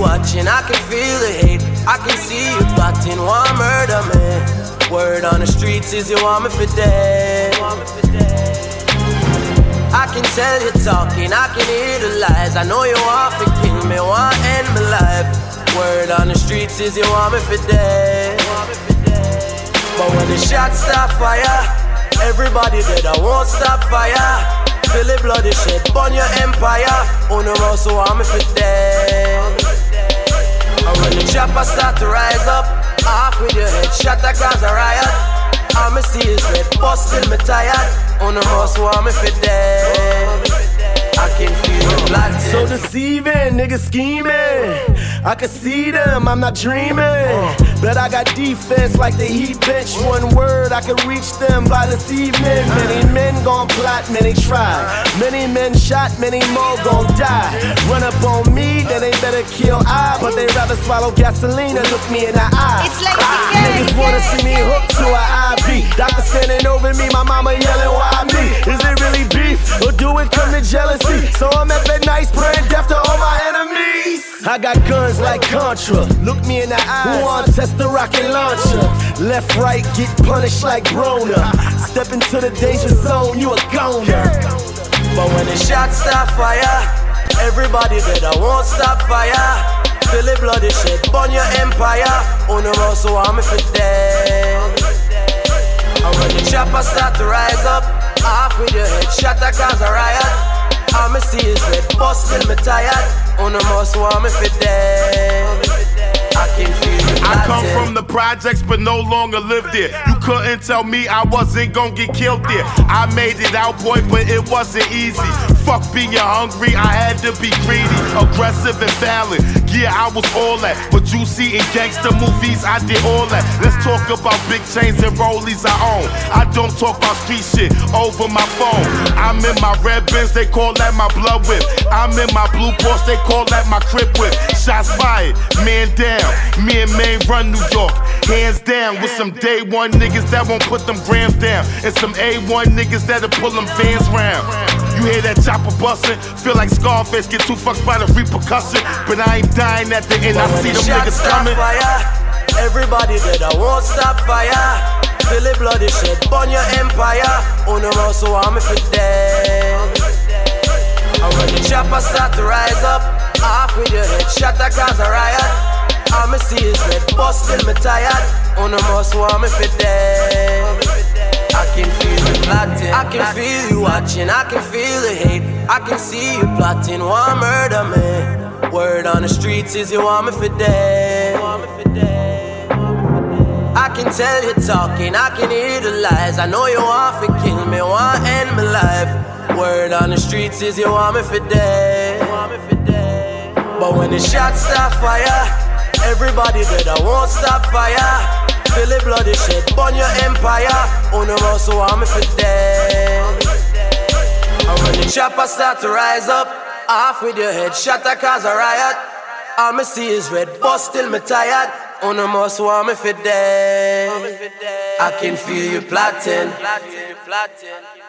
watching, I can feel the hate. I can see you plotting, want murder me. Word on the streets is you want me for dead. I can tell you talking, I can hear the lies. I know you want to kill me, want to end my life. Word on the streets is you want me for dead. But when the shots start fire, everybody dead, I won't stop fire. Feel the bloody shit, burn your empire. On the road, so want me for dead. And when the chopper start to rise up, off with your head, shot across a riot. I'ma see his red, bust till me tired. On the road, so want me for dead. I can feel the black. So deceiving, niggas scheming. I can see them, I'm not dreaming. But I got defense like the Heat bench. One word, I can reach them by this evening. Many men gon' plot, many try. Many men shot, many more gon' die. Run up on me, then they better kill I. But they rather swallow gasoline and look me in the eye. It's like Niggas wanna see me hooked to an IV. Doctor standing over me, my mama yelling, why me? Is it really beef, or do it come to jealousy? So I'm at that nice praying death to all my enemies. I got guns like Contra, look me in the eye. Who want to test the rocket launcher? Left, right, get punished like Broner. Step into the danger zone, you a goner. But when the shots start fire, everybody dead, I won't stop fire. Feel the bloody shit, burn your empire. On the road, so I'm for dead. And when the chopper start to rise up, off with your head, shot across a riot. I'ma see his red, bust till me tired. On the road, so I'm for dead. I can feel you. I come from the projects but no longer live there. You couldn't tell me I wasn't gon' get killed there. I made it out, boy, but it wasn't easy. Fuck being hungry, I had to be greedy, aggressive and violent. Yeah, I was all that, but you see in gangster movies, I did all that. Let's talk about big chains and rollies I own. I don't talk about street shit over my phone. I'm in my red Benz, they call that my blood whip. I'm in my blue Porsche, they call that my crib whip. Shots fired, man down. Me and Maine run New York, hands down. With some day one niggas that won't put them grams down, and some A1 niggas that'll pull them fans round. You hear that chopper bustin', feel like Scarface, get too fucked by the repercussion. But I ain't dying at the end, I see them niggas coming. Fire, everybody dead, I won't stop fire. Feel the bloody shit, burn your empire. On the road, so I'm for dead. And when the chopper start to rise up, off with your head, shot across a riot. I'ma see his red, bust till me tired. On the road, so I'm for dead. I can feel you plotting, I can feel you watching, I can feel the hate. I can see you plotting, want murder me. Word on the streets is you want me for dead. I can tell you talking, I can hear the lies. I know you want to kill me, want to end my life. Word on the streets is you want me for dead. But when the shots start fire, everybody dead, I won't stop fire. Feel the bloody shit, burn your empire. On the road, so I'm for dead. And when the chopper start to rise up, off with your head, shot across a riot. I'ma see his red, bust till me tired. On the road, so I'm for dead. I can feel you plotting.